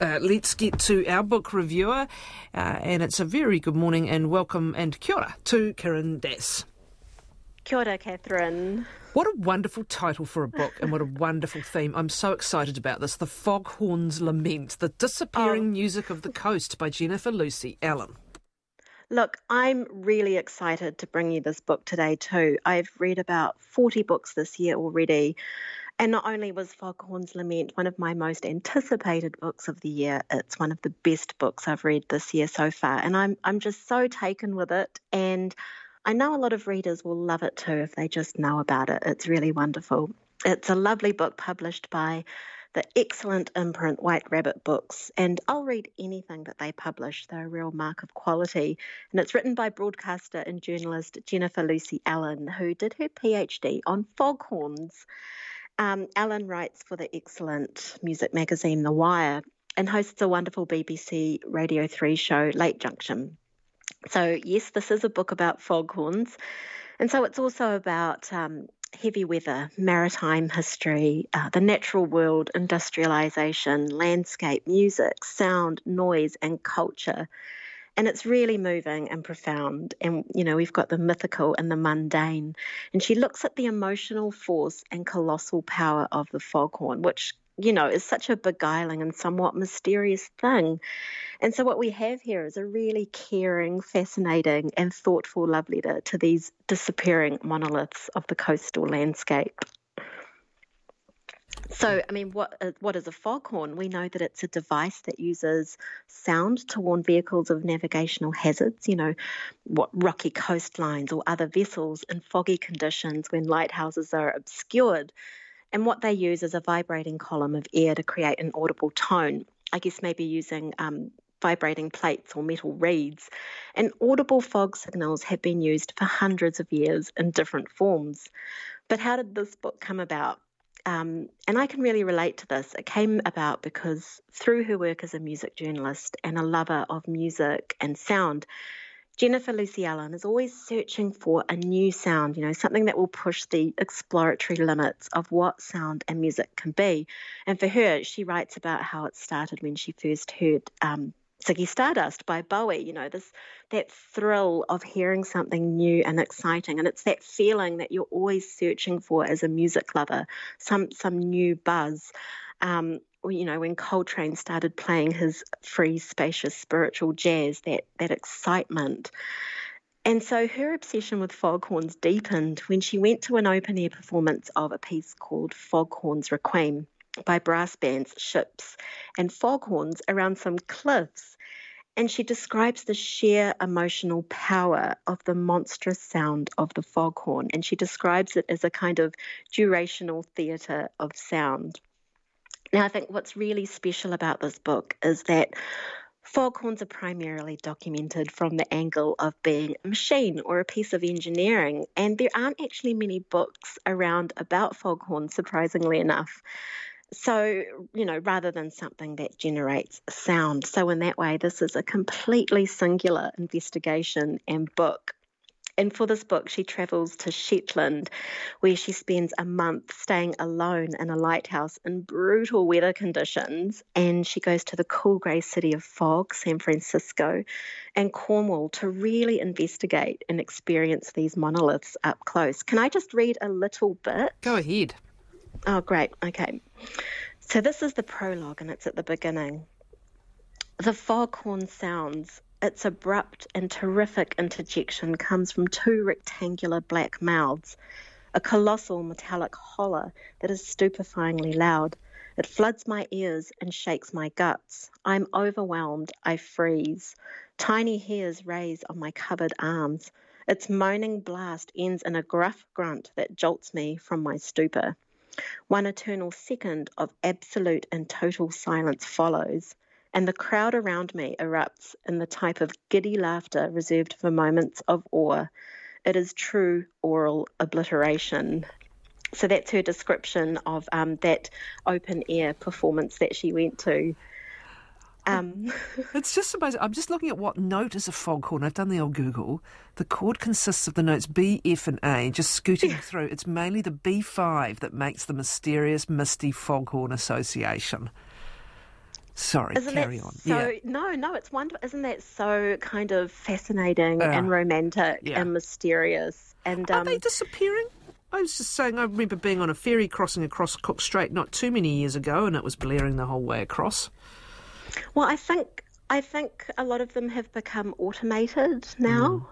Let's get to our book reviewer, and it's a very good morning and welcome and kia ora to Karen Dass. Kia ora, Catherine. What a wonderful title for a book and what a wonderful theme. I'm so excited about this. The Foghorn's Lament, The Disappearing Music of the Coast by Jennifer Lucy Allen. Look, I'm really excited to bring you this book today too. I've read about 40 books this year already. And not only was Foghorn's Lament one of my most anticipated books of the year, it's one of the best books I've read this year so far. And I'm just so taken with it. And I know a lot of readers will love it too if they just know about it. It's really wonderful. It's a lovely book published by the excellent imprint White Rabbit Books, and I'll read anything that they publish. They're a real mark of quality. And it's written by broadcaster and journalist Jennifer Lucy Allen, who did her PhD on foghorns. Allen writes for the excellent music magazine The Wire and hosts a wonderful BBC Radio 3 show, Late Junction. So, yes, this is a book about foghorns. And so it's also about heavy weather, maritime history, the natural world, industrialisation, landscape, music, sound, noise and culture. And it's really moving and profound. And, you know, we've got the mythical and the mundane. And she looks at the emotional force and colossal power of the foghorn, which, you know, is such a beguiling and somewhat mysterious thing. And so what we have here is a really caring, fascinating and thoughtful love letter to these disappearing monoliths of the coastal landscape. So, I mean, what is a foghorn? We know that it's a device that uses sound to warn vehicles of navigational hazards, you know, rocky coastlines or other vessels in foggy conditions when lighthouses are obscured. And what they use is a vibrating column of air to create an audible tone, I guess maybe using vibrating plates or metal reeds. And audible fog signals have been used for hundreds of years in different forms. But how did this book come about? And I can really relate to this. It came about because through her work as a music journalist and a lover of music and sound, Jennifer Lucy Allen is always searching for a new sound, you know, something that will push the exploratory limits of what sound and music can be. And for her, she writes about how it started when she first heard Ziggy Stardust by Bowie, you know, that thrill of hearing something new and exciting. And it's that feeling that you're always searching for as a music lover, some new buzz. You know, when Coltrane started playing his free, spacious, spiritual jazz, that excitement. And so her obsession with foghorns deepened when she went to an open-air performance of a piece called Foghorns Requiem by brass bands, ships, and foghorns around some cliffs. And she describes the sheer emotional power of the monstrous sound of the foghorn. And she describes it as a kind of durational theatre of sound. Now, I think what's really special about this book is that foghorns are primarily documented from the angle of being a machine or a piece of engineering. And there aren't actually many books around about foghorns, surprisingly enough. So, you know, rather than something that generates sound. So in that way, this is a completely singular investigation and book. And for this book, she travels to Shetland, where she spends a month staying alone in a lighthouse in brutal weather conditions. And she goes to the cool grey city of fog, San Francisco, and Cornwall to really investigate and experience these monoliths up close. Can I just read a little bit? Go ahead. Oh, great. Okay. So this is the prologue, and it's at the beginning. The foghorn sounds. Its abrupt and terrific interjection comes from two rectangular black mouths, a colossal metallic holler that is stupefyingly loud. It floods my ears and shakes my guts. I'm overwhelmed. I freeze. Tiny hairs raise on my covered arms. Its moaning blast ends in a gruff grunt that jolts me from my stupor. One eternal second of absolute and total silence follows, and the crowd around me erupts in the type of giddy laughter reserved for moments of awe. It is true oral obliteration. So that's her description of that open-air performance that she went to. It's just amazing. I'm just looking at what note is a foghorn. I've done the old Google. The chord consists of the notes B, F and A, just scooting through. It's mainly the B5 that makes the mysterious, misty foghorn association. Sorry, carry on. No, it's wonderful. Isn't that so kind of fascinating and romantic and mysterious? And are they disappearing? I was just saying, I remember being on a ferry crossing across Cook Strait not too many years ago, and it was blaring the whole way across. Well, I think a lot of them have become automated now.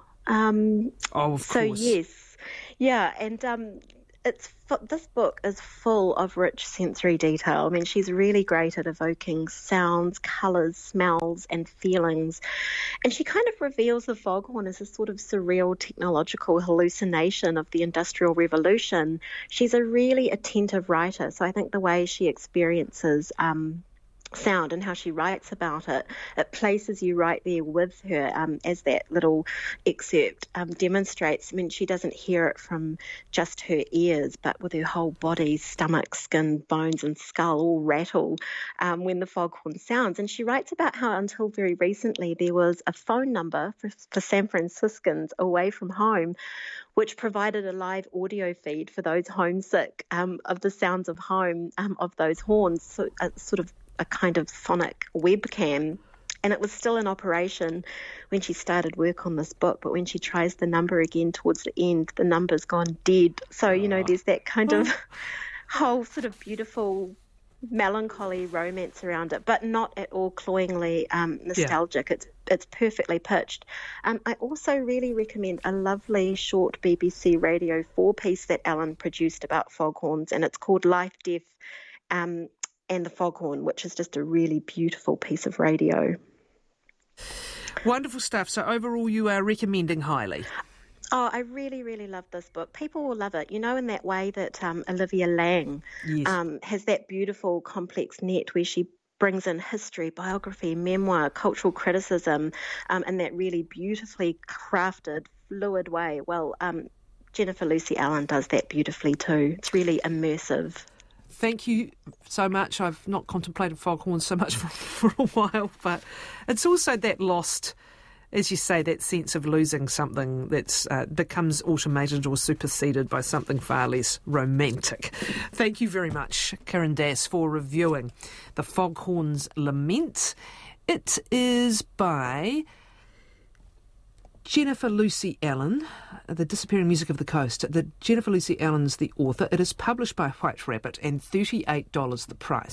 Of so course. Yes, yeah, and this book is full of rich sensory detail. I mean, she's really great at evoking sounds, colours, smells, and feelings. And she kind of reveals the foghorn as a sort of surreal technological hallucination of the Industrial Revolution. She's a really attentive writer, so I think the way she experiences sound and how she writes about it places you right there with her, as that little excerpt demonstrates. I mean, she doesn't hear it from just her ears, but with her whole body, stomach, skin, bones and skull all rattle when the foghorn sounds. And she writes about how until very recently there was a phone number for San Franciscans away from home which provided a live audio feed for those homesick of the sounds of home, of those horns, so, sort of a kind of sonic webcam. And it was still in operation when she started work on this book, but when she tries the number again towards the end, the number's gone dead. So, there's that kind of whole sort of beautiful melancholy romance around it, but not at all cloyingly nostalgic. It's perfectly pitched. I also really recommend a lovely short BBC Radio 4-piece that Ellen produced about foghorns, and it's called Life, Death, and the Foghorn, which is just a really beautiful piece of radio. Wonderful stuff. So overall, you are recommending highly. Oh, I really, really love this book. People will love it, in that way that Olivia Laing has that beautiful, complex net where she brings in history, biography, memoir, cultural criticism, in that really beautifully crafted, fluid way. Well, Jennifer Lucy Allen does that beautifully too. It's really immersive. Thank you so much. I've not contemplated foghorns so much for a while, but it's also that lost, as you say, that sense of losing something that becomes automated or superseded by something far less romantic. Thank you very much, Karen Dass, for reviewing The Foghorn's Lament. It is by Jennifer Lucy Allen, The Disappearing Music of the Coast. Jennifer Lucy Allen's the author. It is published by White Rabbit and $38 the price.